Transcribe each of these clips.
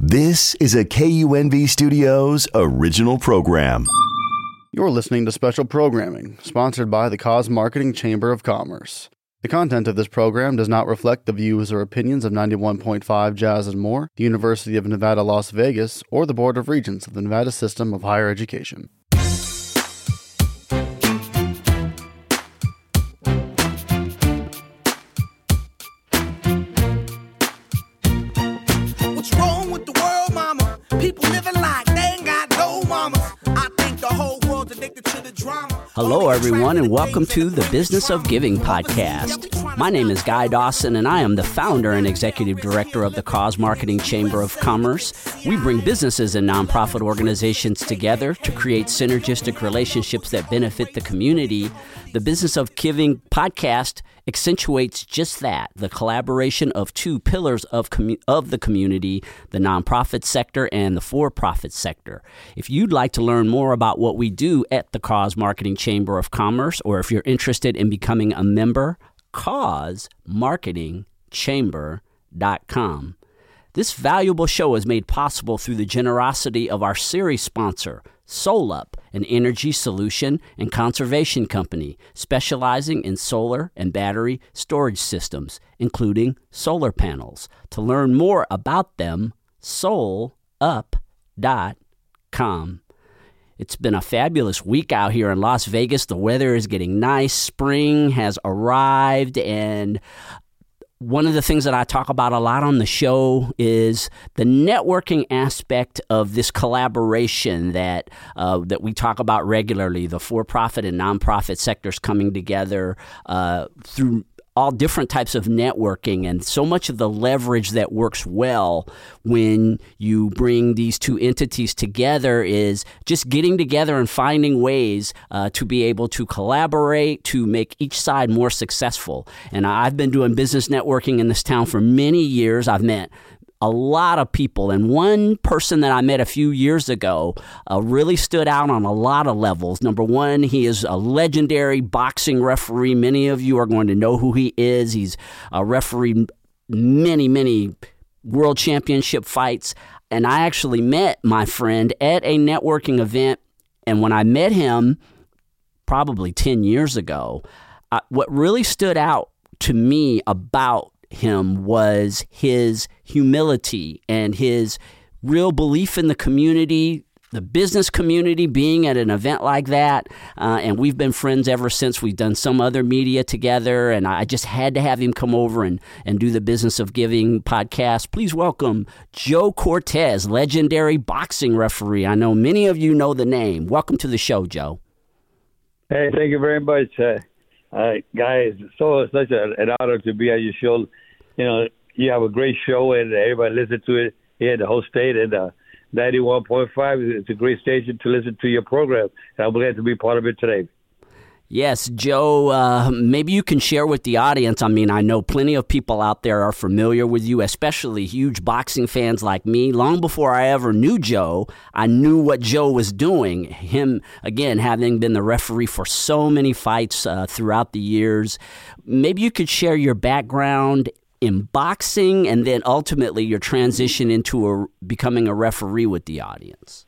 This is a KUNV Studios original program. You're listening to special programming sponsored by the Cause Marketing Chamber of Commerce. The content of this program does not reflect the views or opinions of 91.5 Jazz and More, the University of Nevada, Las Vegas, or the Board of Regents of the Nevada System of Higher Education. What's wrong with the world, mama? People living like they ain't got no mamas. I think the whole world's addicted to the drama. Hello, everyone, and welcome to the Business of Giving podcast. My name is Guy Dawson, and I am the founder and executive director of the Cause Marketing Chamber of Commerce. We bring businesses and nonprofit organizations together to create synergistic relationships that benefit the community. The Business of Giving podcast accentuates just that, the collaboration of two pillars of the community, the nonprofit sector and the for-profit sector. If you'd like to learn more about what we do at the Cause Marketing Chamber of Commerce, or if you're interested in becoming a member, causemarketingchamber.com. This valuable show is made possible through the generosity of our series sponsor, SolUp, an energy solution and conservation company specializing in solar and battery storage systems, including solar panels. To learn more about them, solup.com. It's been a fabulous week out here in Las Vegas. The weather is getting nice. Spring has arrived, and one of the things that I talk about a lot on the show is the networking aspect of this collaboration that we talk about regularly, the for-profit and nonprofit sectors coming together through all different types of networking, and so much of the leverage that works well when you bring these two entities together is just getting together and finding ways to be able to collaborate to make each side more successful. And I've been doing business networking in this town for many years. I've met a lot of people, and one person that I met a few years ago really stood out on a lot of levels. Number one, he is a legendary boxing referee. Many of you are going to know who he is. He's a referee many world championship fights, and I actually met my friend at a networking event, and when I met him probably 10 years ago, what really stood out to me about him was his humility and his real belief in the community, the business community, being at an event like that. And we've been friends ever since. We've done some other media together, and I just had to have him come over and do the Business of Giving podcast. Please welcome Joe Cortez, legendary boxing referee. I know many of you know the name. Welcome to the show, Joe. Hey, thank you very much. Guys, such an honor to be on your show. You know, you have a great show, and everybody listen to it here in the whole state. And 91.5 is a great station to listen to your program. And I'm glad to be part of it today. Yes, Joe, maybe you can share with the audience. I mean, I know plenty of people out there are familiar with you, especially huge boxing fans like me. Long before I ever knew Joe, I knew what Joe was doing. Him, again, having been the referee for so many fights throughout the years. Maybe you could share your background in boxing and then ultimately your transition into becoming a referee with the audience.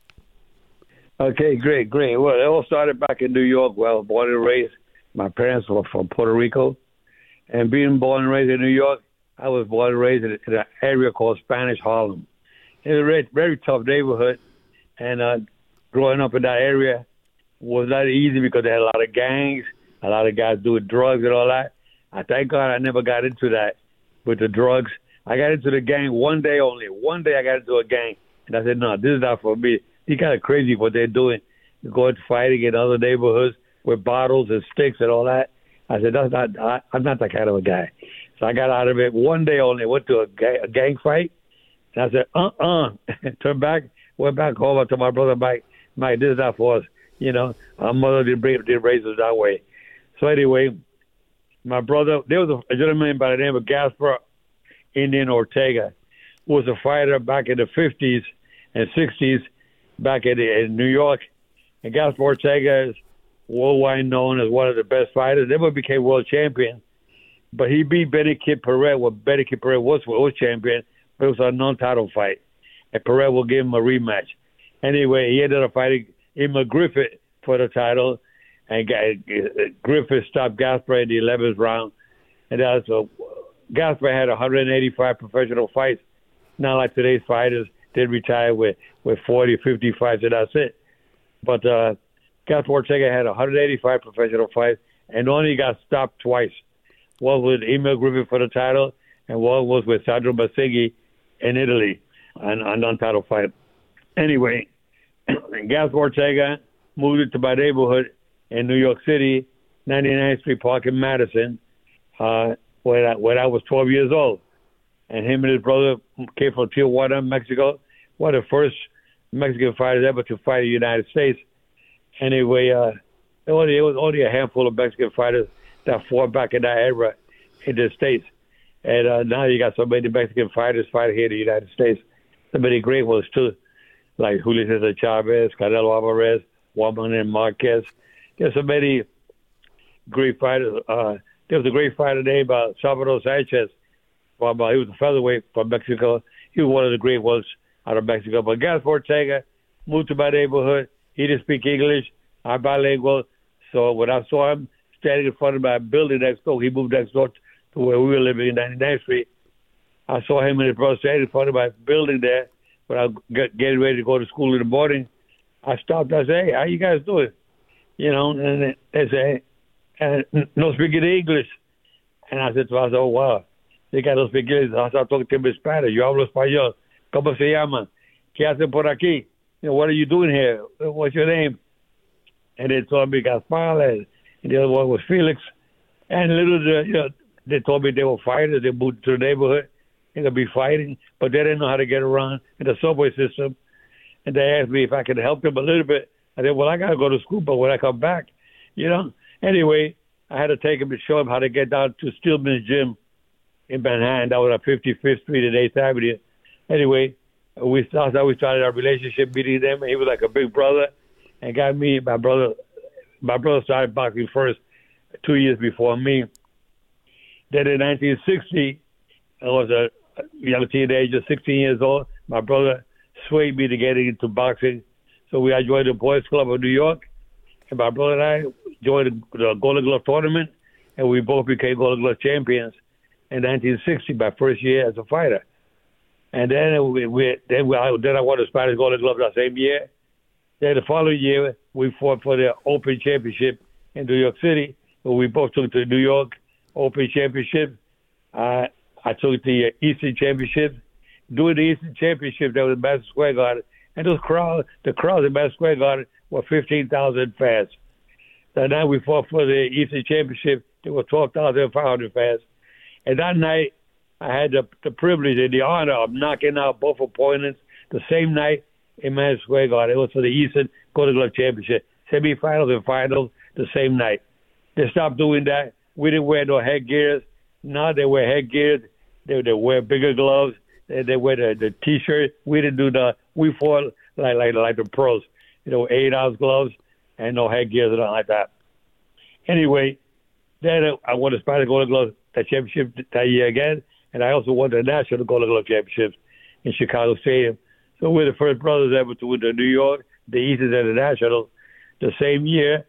Okay, great. Well, it all started back in New York, where I was born and raised. My parents were from Puerto Rico. And being born and raised in New York, I was born and raised in an area called Spanish Harlem. It was a very, very tough neighborhood. And growing up in that area was not easy because they had a lot of gangs, a lot of guys doing drugs and all that. I thank God I never got into that with the drugs. I got into the gang one day only. One day I got into a gang. And I said, no, this is not for me. It's kind of crazy what they're doing. They're going to fighting in other neighborhoods with bottles and sticks and all that. I said, I'm not that kind of a guy. So I got out of it one day only. Went to a gang fight. And I said, Turned back, went back home. I told my brother, Mike, this is not for us. You know, our mother didn't raise us that way. So anyway, my brother, there was a gentleman by the name of Gaspar Indian Ortega, who was a fighter back in the 50s and 60s back in New York. And Gaspar Ortega is worldwide known as one of the best fighters. Never became world champion, but he beat Benny Kid Perez. Well, Benny Kid Perez was world champion, but it was a non-title fight. and Perez will give him a rematch. Anyway, he ended up fighting Emma Griffith for the title, and Griffith stopped Gaspar in the 11th round. And Gaspar had 185 professional fights. Not like today's fighters, they retire with 40, 50 fights, and that's it. But Gaspar Ortega had 185 professional fights and only got stopped twice. One with Emil Griffith for the title, and one was with Sandro Bassighi in Italy, an untitled fight. Anyway, Gaspar Ortega moved into my neighborhood in New York City, 99th Street Park in Madison, when I was 12 years old. And him and his brother came from Tijuana, Mexico, one of the first Mexican fighters ever to fight in the United States. Anyway, it was only a handful of Mexican fighters that fought back in that era in the States. And now you got so many Mexican fighters fighting here in the United States. So many great ones, too, like Julio Cesar Chavez, Canelo Alvarez, Juan Manuel Marquez. There's so many great fighters. There was a great fighter named Salvador Sanchez. He was a featherweight from Mexico. He was one of the great ones out of Mexico. But Gaspar Ortega moved to my neighborhood. He didn't speak English. I'm bilingual. So when I saw him standing in front of my building next door, he moved next door to where we were living in 99th Street. I saw him and his brother standing in front of my building there when I was getting ready to go to school in the morning. I stopped. I said, "Hey, how you guys doing?" You know, and they say, "No speaking English." And I said to myself, "Oh, wow. They got no speak English." I started talking to him in Spanish. Yo hablo español. ¿Cómo se llama? ¿Qué hacen por aquí? You know, what are you doing here? What's your name? And they told me Gaspar, and the other one was Felix. And they told me they were fighters. They moved to the neighborhood. They're going to be fighting, but they didn't know how to get around in the subway system. And they asked me if I could help them a little bit. I said, well, I got to go to school, but when I come back, you know. Anyway, I had to take him to show him how to get down to Stillman's Gym in Manhattan. That was on 55th Street and 8th Avenue. Anyway, that's how we started our relationship, meeting them. He was like a big brother and got me, my brother started boxing first 2 years before me. Then in 1960, I was a young teenager, 16 years old. My brother swayed me to getting into boxing. So I joined the Boys Club of New York, and my brother and I joined the Golden Glove tournament, and we both became Golden Glove champions in 1960, my first year as a fighter. And then I won the Spanish Golden Glove that same year. Then the following year, we fought for the Open Championship in New York City. So we both took the New York Open Championship. I took the Eastern Championship. During the Eastern Championship, there was a Madison Square Garden, and the crowds in Madison Square Garden were 15,000 fans. The night we fought for the Eastern Championship, there were 12,500 fans. And that night, I had the privilege and the honor of knocking out both opponents the same night in Madison Square Garden. It was for the Eastern Golden Glove Championship. Semifinals and finals the same night. They stopped doing that. We didn't wear no headgears. Now they wear headgears. They wear bigger gloves. They wear the T-shirt. We didn't do that. We fought like the pros. 8-ounce gloves and no headgears or nothing like that. Anyway, then I won the Spanish Golden Glove championship that year again, and I also won the National Golden Glove Championships in Chicago Stadium. So we're the first brothers ever to win the New York, the Eastern, and the National the same year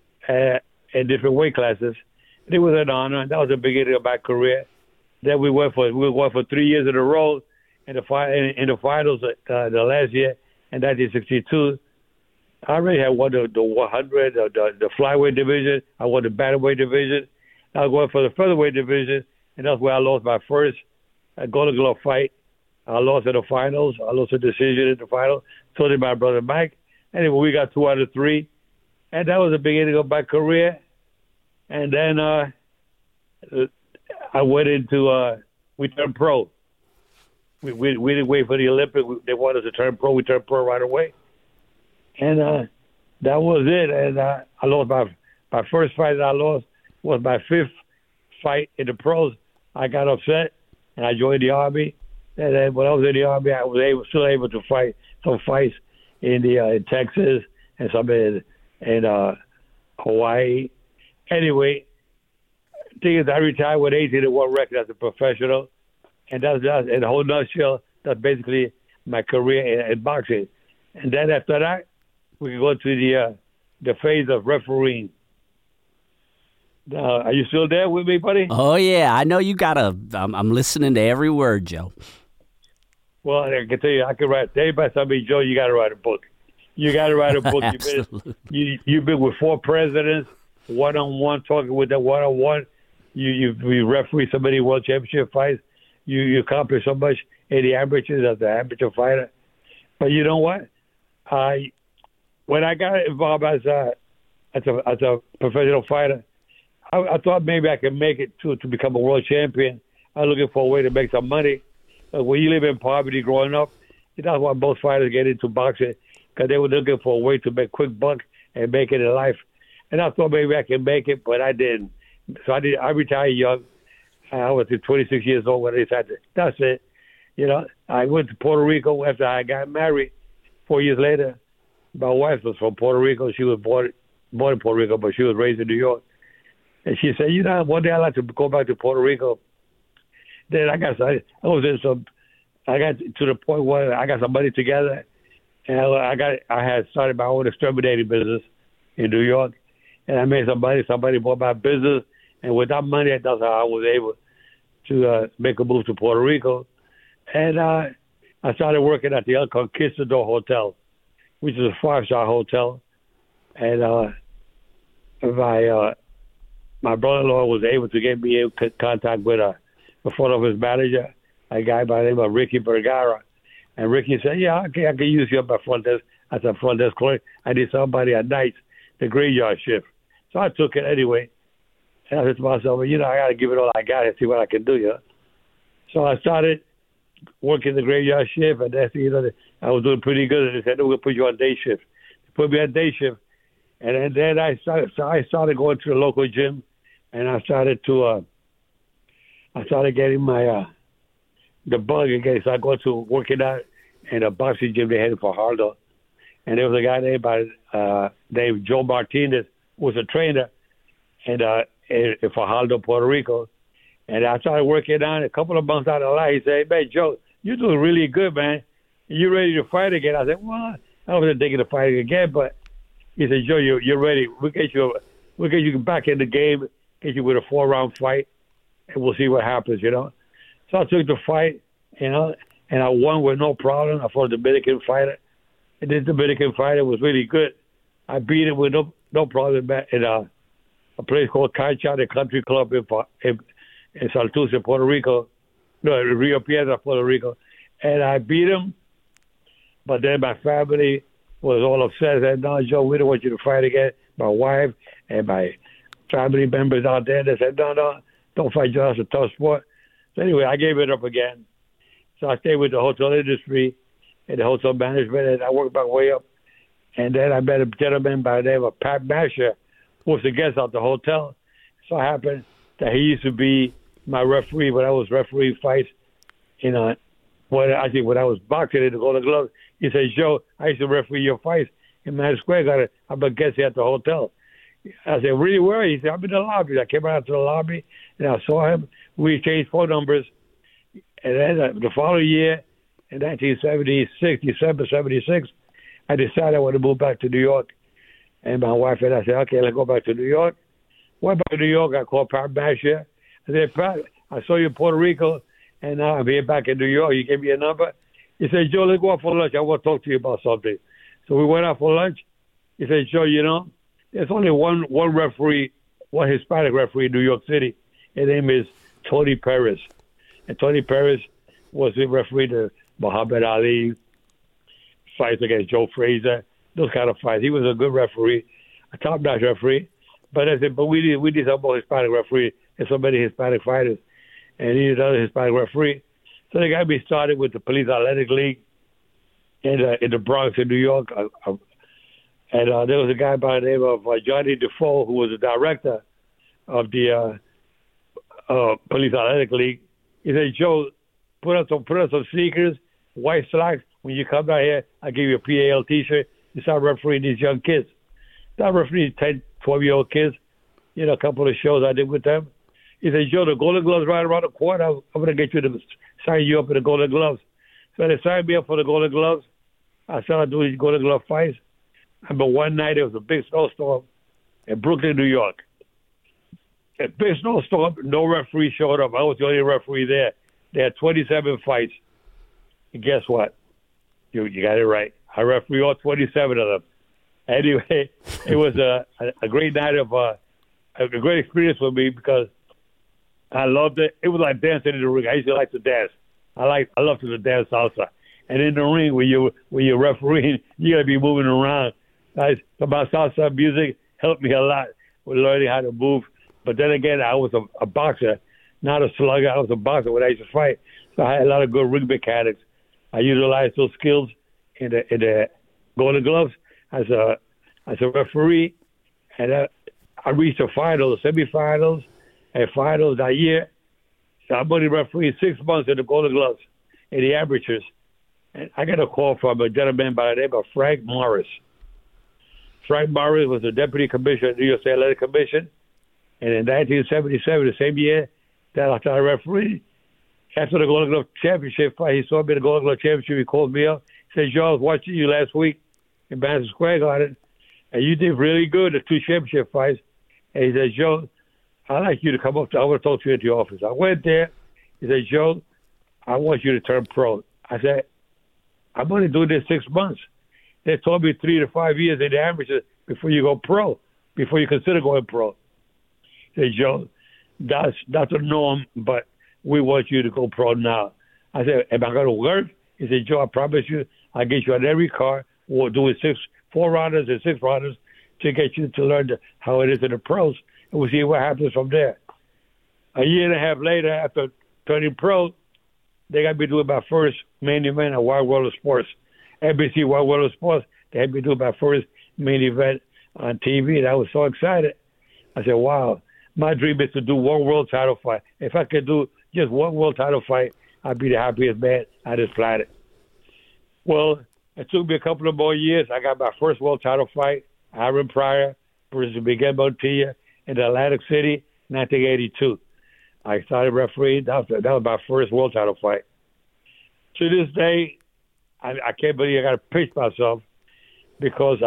in different weight classes. It was an honor, and that was the beginning of my career. Then we went for 3 years in a row in the finals the last year in 1962. I already had won the 100, the flyweight division. I won the bantamweight division. I was going for the featherweight division, and that's where I lost my first Golden Glove fight. I lost in the finals. I lost a decision in the final. So did my brother Mike. Anyway, we got 2 out of 3, and that was the beginning of my career. And then I went into we turned pro. We didn't wait for the Olympics. They wanted us to turn pro. We turned pro right away. And that was it. And I lost my first fight that I lost was my 5th fight in the pros. I got upset, and I joined the Army. And then when I was in the Army, I was still able to fight some fights in Texas and some in Hawaii. Anyway, the thing is, I retired with 18-1 record as a professional, and that's in the whole nutshell. That's basically my career in boxing. And then after that, we can go to the phase of refereeing. Are you still there with me, buddy? Oh, yeah. I know you got I'm listening to every word, Joe. Well, I can tell you, I can write. Everybody tell me, Joe, you got to write a book. You got to write a book. You've been with 4 presidents, one-on-one, talking with them one-on-one. You referee so many world championship fights. You accomplish so much in the amateurs as an amateur fighter. But you know what? When I got involved as a professional fighter, I thought maybe I could make it to become a world champion. I was looking for a way to make some money. When you live in poverty growing up, that's why most fighters get into boxing, because they were looking for a way to make quick buck and make it in life. And I thought maybe I could make it, but I didn't. So I retired young. I was 26 years old when I decided that's it. You know, I went to Puerto Rico after I got married. 4 years later, my wife was from Puerto Rico. She was born in Puerto Rico, but she was raised in New York. And she said, you know, one day I'd like to go back to Puerto Rico. Then I got to the point where I got some money together, and I had started my own exterminating business in New York, and I made some money. Somebody bought my business, and with that money, that's how I was able to make a move to Puerto Rico. And I started working at the El Conquistador Hotel, which is a 5-star hotel. And my brother-in-law was able to get me in contact with the front office manager, a guy by the name of Ricky Vergara. And Ricky said, yeah, okay, I can use you at my front desk as a front desk clerk. I need somebody at night, the graveyard shift. So I took it anyway. And I said to myself, well, you know, I got to give it all I got and see what I can do, you know. So I started working the graveyard shift, and that's, you know, I was doing pretty good. And they said, no, we'll put you on day shift. They put me on day shift. And then I started going to the local gym, and I started getting my the bug again. So I go to working out in a boxing gym they had in Fajardo, and there was a guy named Joe Martinez, who was a trainer, and in Fajardo, Puerto Rico. And I started working out. A couple of months out of the line, he said, "Hey, Joe, you're doing really good, man. You ready to fight again?" I said, "Well, I wasn't thinking of fighting again, but." He said, "Joe, you're ready. We'll get you back in the game, get you with a 4-round fight, and we'll see what happens, you know." So I took the fight, you know, and I won with no problem. I fought a Dominican fighter, and this Dominican fighter was really good. I beat him with no problem in a place called Cancha, the country club in Santurce, Puerto Rico, no, Rio Piedra, Puerto Rico, and I beat him. But then my family was all upset. Said, "No, Joe, we don't want you to fight again." My wife and my family members out there, they said, no, don't fight, Joe. It's a tough sport. So anyway, I gave it up again. So I stayed with the hotel industry and the hotel management, and I worked my way up. And then I met a gentleman by the name of Pat Masher, who was a guest at the hotel. So it happened that he used to be my referee when I was refereeing fights when I was boxing in the Golden Gloves. He said, "Joe, I used to referee your fights in Madison Square. I'm a guest here at the hotel." I said, "Really, where are you?" He said, "I'm in the lobby." I came out to the lobby, and I saw him. We exchanged phone numbers. And then the following year, in 1976, December 76, I decided I want to move back to New York. And my wife and I said, "Okay, let's go back to New York." Went back to New York. I called Pat Masher. I said, "Pat, I saw you in Puerto Rico, and now I'm here back in New York. You gave me a number." He said, "Joe, let's go out for lunch. I want to talk to you about something." So we went out for lunch. He said, "Joe, you know, there's only one referee, one Hispanic referee in New York City. His name is Tony Perez." And Tony Perez was the referee to Muhammad Ali, fights against Joe Frazier, those kind of fights. He was a good referee, a top-notch referee. But I said, we need some more Hispanic referee. There's so many Hispanic fighters. And he needed another Hispanic referee. So they got me started with the Police Athletic League in the Bronx in New York. And there was a guy by the name of Johnny Defoe, who was the director of the Police Athletic League. He said, "Joe, put on some sneakers, white slacks. When you come down here, I'll give you a PAL T-shirt. You start refereeing these young kids." Start refereeing 10, 12-year-old kids. You know, a couple of shows I did with them. He said, "Joe, the Golden Gloves right around the corner. I'm going to get you to sign you up in the Golden Gloves." So they signed me up for the Golden Gloves. I started doing these Golden Glove fights. But one night, there was a big snowstorm in Brooklyn, New York. A big snowstorm, no referee showed up. I was the only referee there. They had 27 fights. And guess what? You got it right. I refereed all 27 of them. Anyway, it was a great night of a great experience for me because I loved it. It was like dancing in the ring. I used to like to dance. I love to dance salsa. And in the ring, when you're refereeing, you got to be moving around. My salsa music helped me a lot with learning how to move. But then again, I was a boxer, not a slugger. I was a boxer when I used to fight. So I had a lot of good ring mechanics. I utilized those skills in the Golden Gloves as a referee. And I reached the finals, semifinals, and finals that year. So I'm only refereeing 6 months in the Golden Gloves in the amateurs. And I got a call from a gentleman by the name of Frank Morris. Frank Morris was the deputy commissioner of the New York State Athletic Commission. And in 1977, the same year that I started refereeing, after the Golden Glove Championship fight, he saw me at the Golden Glove Championship. He called me up. He said, Joe, I was watching you last week in Madison Square Garden, and you did really good at 2 championship fights. And he said, Joe, I'd like you to come up. I want to talk to you at the office. I went there. He said, Joe, I want you to turn pro. I said, I'm only doing this 6 months. They told me 3 to 5 years in the amateurs before you go pro, before you consider going pro. He said, Joe, that's the norm, but we want you to go pro now. I said, am I going to work? He said, Joe, I promise you, I'll get you on every car. We'll do it 4 rounders and 6 rounders to get you to learn how it is in the pros, and we'll see what happens from there. A year and a half later, after turning pro, they got me doing my first main event at Wide World of Sports. NBC Wide World of Sports, they had me do my first main event on TV, and I was so excited. I said, wow, my dream is to do one world title fight. If I could do just one world title fight, I'd be the happiest man on this planet. Well, it took me a couple of more years. I got my first world title fight, Aaron Pryor versus Miguel Montilla in Atlantic City, 1982. I started refereeing. That was my first world title fight. To this day, I can't believe I got to pinch myself because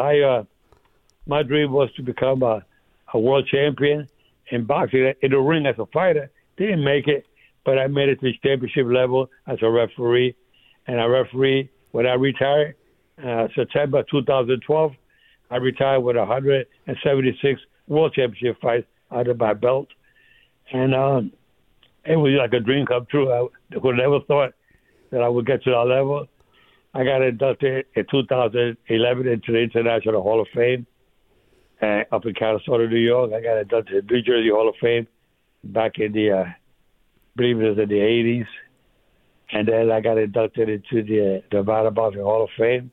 my dream was to become a world champion in boxing in the ring as a fighter. Didn't make it, but I made it to the championship level as a referee. And I refereed when I retired, September 2012. I retired with 176 world championship fights under my belt. And it was like a dream come true. I would never thought that I would get to that level. I got inducted in 2011 into the International Hall of Fame up in Calistoga, New York. I got inducted to the New Jersey Hall of Fame back in the, I believe it was in the 80s. And then I got inducted into the Nevada Boxing Hall of Fame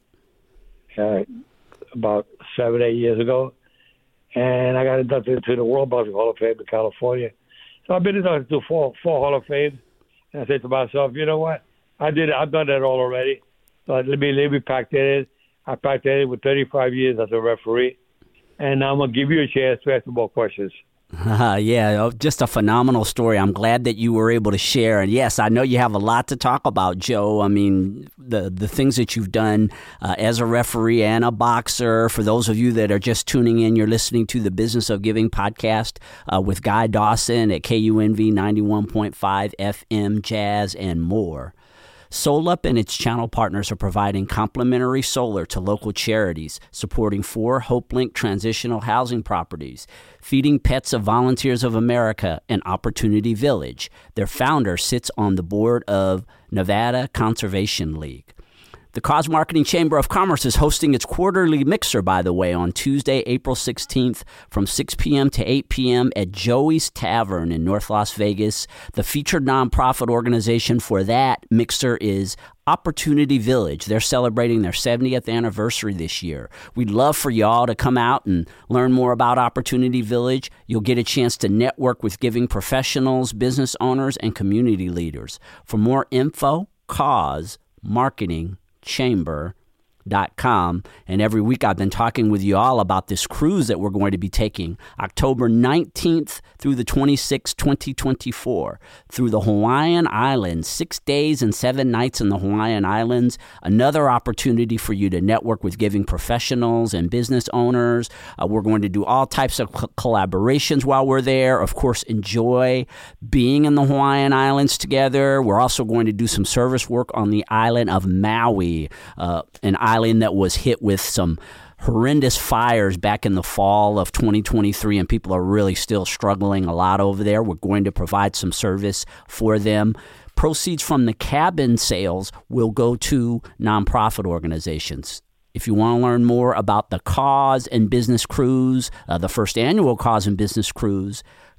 about 7-8 years ago. And I got inducted into the World Boxing Hall of Fame in California. So I've been inducted to four Hall of Fames. And I said to myself, you know what? I did it. I've done that all already. So let me pack that in. I packed that in with 35 years as a referee. And now I'm going to give you a chance to ask some more questions. Yeah, just a phenomenal story. I'm glad that you were able to share. And yes, I know you have a lot to talk about, Joe. I mean, the things that you've done as a referee and a boxer. For those of you that are just tuning in, you're listening to the Business of Giving podcast with Guy Dawson at KUNV 91.5 FM, Jazz, and more. SolUp and its channel partners are providing complimentary solar to local charities, supporting 4 HopeLink transitional housing properties, Feeding Pets of Volunteers of America, and Opportunity Village. Their founder sits on the board of Nevada Conservation League. The Cause Marketing Chamber of Commerce is hosting its quarterly mixer, by the way, on Tuesday, April 16th from 6 p.m. to 8 p.m. at Joey's Tavern in North Las Vegas. The featured nonprofit organization for that mixer is Opportunity Village. They're celebrating their 70th anniversary this year. We'd love for y'all to come out and learn more about Opportunity Village. You'll get a chance to network with giving professionals, business owners, and community leaders. For more info, Cause Marketing Chamber.com. chamber.com. And every week I've been talking with you all about this cruise that we're going to be taking October 19th through the 26th, 2024, through the Hawaiian Islands, 6 days and 7 nights in the Hawaiian Islands. Another opportunity for you to network with giving professionals and business owners. We're going to do all types of collaborations while we're there. Of course, enjoy being in the Hawaiian Islands together. We're also going to do some service work on the island of Maui, an island that was hit with some horrendous fires back in the fall of 2023, and people are really still struggling a lot over there. We're going to provide some service for them. Proceeds from the cabin sales will go to nonprofit organizations. If you want to learn more about the Cause and Business Cruise, the first annual Cause and Business Cruise,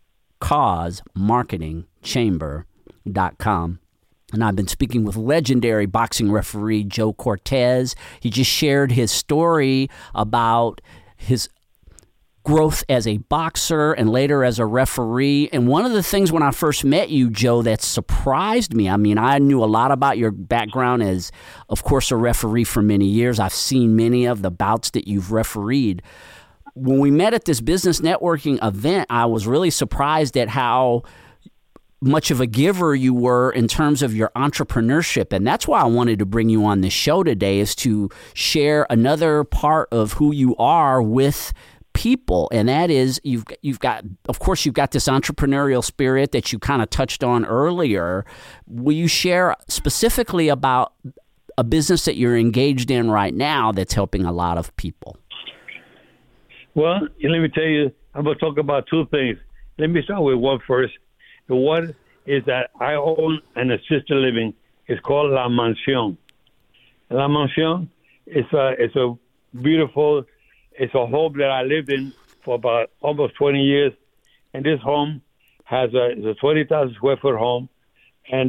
causemarketingchamber.com. And I've been speaking with legendary boxing referee Joe Cortez. He just shared his story about his growth as a boxer and later as a referee. And one of the things when I first met you, Joe, that surprised me, I mean, I knew a lot about your background as, of course, a referee for many years. I've seen many of the bouts that you've refereed. When we met at this business networking event, I was really surprised at how much of a giver you were in terms of your entrepreneurship. And that's why I wanted to bring you on this show today, is to share another part of who you are with people. And that is you've got this entrepreneurial spirit that you kind of touched on earlier. Will you share specifically about a business that you're engaged in right now that's helping a lot of people? Well, let me tell you, I'm going to talk about two things. Let me start with one first. The one is that I own an assisted living. It's called La Mansión. La Mansión is a beautiful, it's a home that I lived in for about almost 20 years. And this home is a 20,000 square foot home. And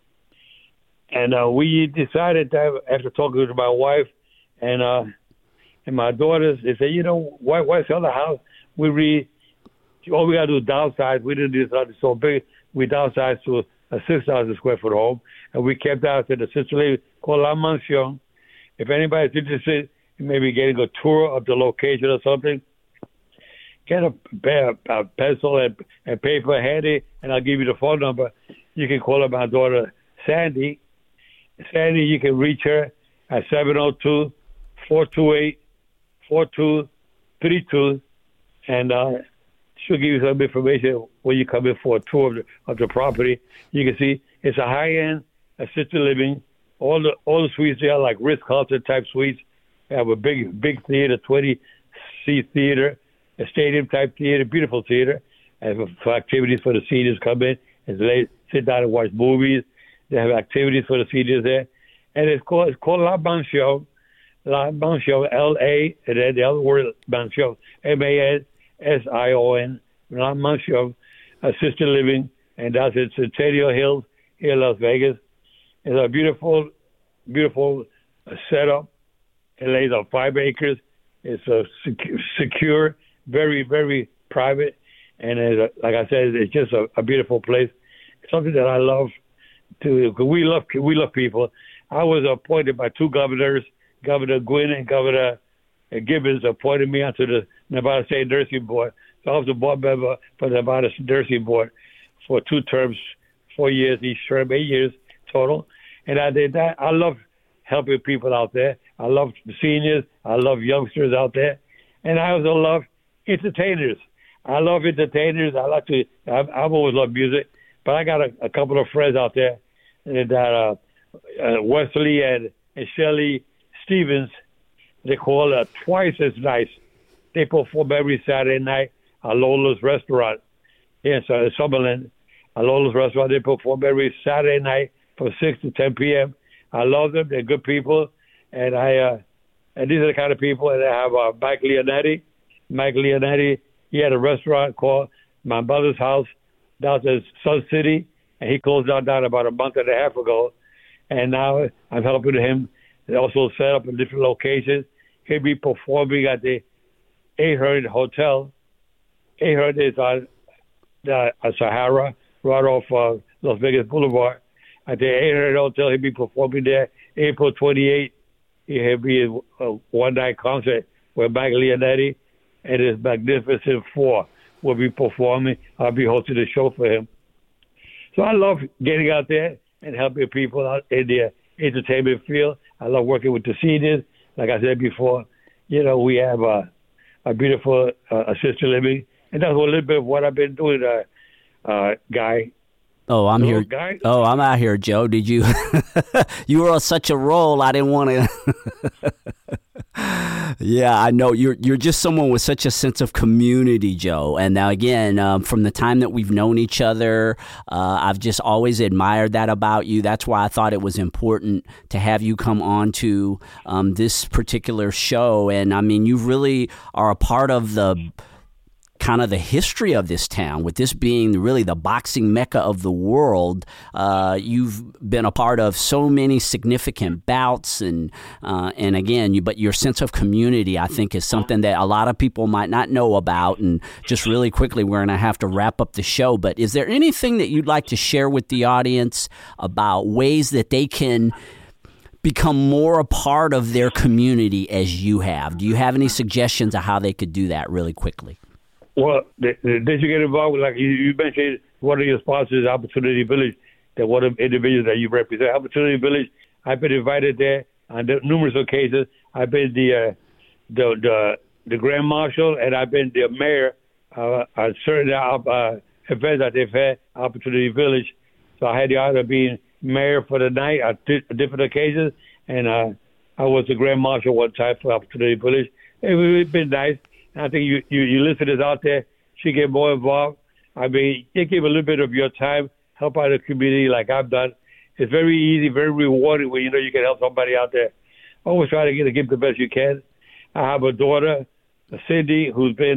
we decided that after talking to my wife and my daughters, they said, why sell the house? All we got to do is downsize. We didn't do something so big. We downsized to a 6,000 square foot home, and we kept out at a sister living called La Mansión. If anybody's interested in maybe getting a tour of the location or something, get a pencil and paper handy, and I'll give you the phone number. You can call my daughter, Sandy. Sandy, you can reach her at 702-428-4232, and she'll give you some information when you come in for a tour of the property. You can see it's a high-end assisted living. All the suites there are like Ritz-Carlton type suites. They have a big theater, 20-seat theater, a stadium-type theater, beautiful theater, and for activities for the seniors come in and sit down and watch movies. They have activities for the seniors there. And it's called La Mansión. La Mansión, L-A, and then the other word, Mansión, M-A-N-S-I-O-N, La Mansión, assisted living, and that's in Centennial Hills here in Las Vegas. It's a beautiful, beautiful setup. It lays on 5 acres. It's a secure, very, very private, and like I said, it's just a beautiful place. Something that I love to. We love people. I was appointed by 2 governors, Governor Gwynn and Governor Gibbons, appointed me onto the Nevada State Nursing Board. So I was a board member for the Nevada Nursing Board for 2 terms, 4 years each term, 8 years total. And I did that. I love helping people out there. I love seniors. I love youngsters out there. And I also love entertainers. I love entertainers. I've always loved music. But I got a couple of friends out there that Wesley and Shelley Stevens, they call it Twice as Nice. They perform every Saturday night at Lola's Restaurant here in Summerlin. At Lola's Restaurant, they perform every Saturday night from 6 to 10 p.m. I love them. They're good people. And these are the kind of people that have Mike Leonetti. Mike Leonetti, he had a restaurant called My Mother's House down in Sun City, and he closed down about a month and a half ago. And now I'm helping him also set up in different locations. He'll be performing at the Ahern Hotel. Ahern is on Sahara, right off Las Vegas Boulevard. At the Ahern Hotel, he'll be performing there April 28th. He'll be a one-night concert with Mike Leonetti and his Magnificent Four will be performing. I'll be hosting the show for him. So I love getting out there and helping people out in the entertainment field. I love working with the seniors. Like I said before, we have a beautiful assisted living, and that's a little bit of what I've been doing, Guy. Oh, I'm here. Guy? Oh, I'm out here, Joe. Did you? You were on such a roll. I didn't want to. Yeah, I know. You're just someone with such a sense of community, Joe. And now, again, from the time that we've known each other, I've just always admired that about you. That's why I thought it was important to have you come on to this particular show. And I mean, you really are a part of the kind of the history of this town, with this being really the boxing mecca of the world. You've been a part of so many significant bouts, and again, but your sense of community, I think, is something that a lot of people might not know about. And just really quickly, we're going to have to wrap up the show, but is there anything that you'd like to share with the audience about ways that they can become more a part of their community as you have? Do you have any suggestions of how they could do that really quickly? Well, did you get involved with, like you mentioned, one of your sponsors, Opportunity Village, that one of the individuals that you represent, Opportunity Village? I've been invited there on numerous occasions. I've been the Grand Marshal, and I've been the mayor on certain events that they've had, Opportunity Village. So I had the honor of being mayor for the night on different occasions, and I was the Grand Marshal one time for Opportunity Village. It's been nice. I think you listeners out there should get more involved. I mean, you give a little bit of your time, help out the community like I've done. It's very easy, very rewarding when you know you can help somebody out there. Always try to give the best you can. I have a daughter, Cindy, who's been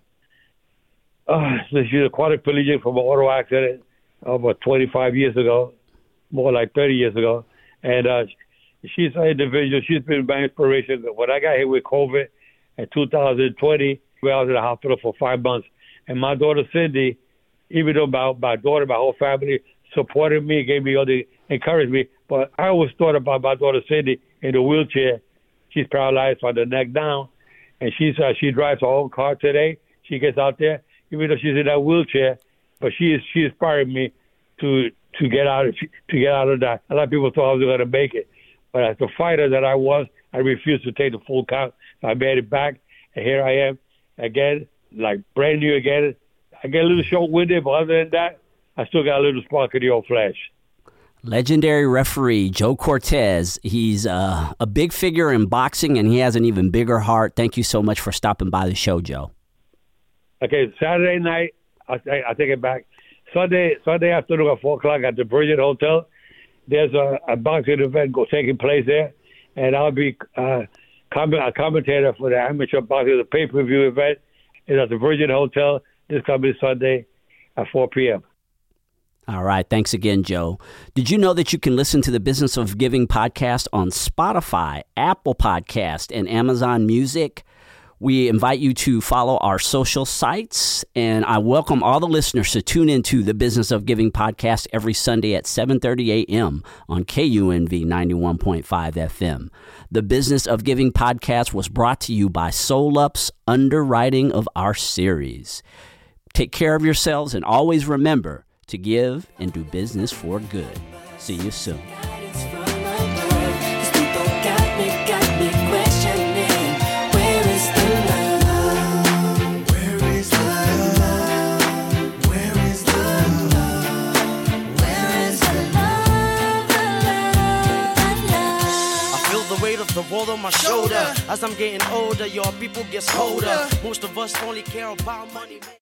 she's a quadriplegic from an auto accident about 25 years ago, more like 30 years ago. And she's an individual. She's been my inspiration. When I got hit with COVID, in 2020, I was in the hospital for 5 months. And my daughter, Cindy, even though my daughter, my whole family supported me, gave me all the encouragement, but I always thought about my daughter, Cindy, in the wheelchair. She's paralyzed from the neck down, and she drives her own car today. She gets out there, even though she's in that wheelchair, but she inspired me to get out of that. A lot of people thought I was going to make it, but as the fighter that I was, I refused to take the full count. I made it back, and here I am again, like brand new again. I get a little short-winded, but other than that, I still got a little spark in the old flesh. Legendary referee Joe Cortez. He's a big figure in boxing, and he has an even bigger heart. Thank you so much for stopping by the show, Joe. Okay, Saturday night, I take it back. Sunday afternoon at 4 o'clock at the Virgin Hotel, there's a boxing event taking place there, and I'll be a commentator for the amateur boxing, the pay-per-view event. It's at the Virgin Hotel this coming Sunday at 4 p.m. All right. Thanks again, Joe. Did you know that you can listen to the Business of Giving podcast on Spotify, Apple Podcast, and Amazon Music? We invite you to follow our social sites, and I welcome all the listeners to tune into the Business of Giving podcast every Sunday at 7:30 a.m. on KUNV 91.5 FM. The Business of Giving podcast was brought to you by SolUp's underwriting of our series. Take care of yourselves, and always remember to give and do business for good. See you soon. The world on my shoulder. As I'm getting older, your people get colder. Most of us only care about money.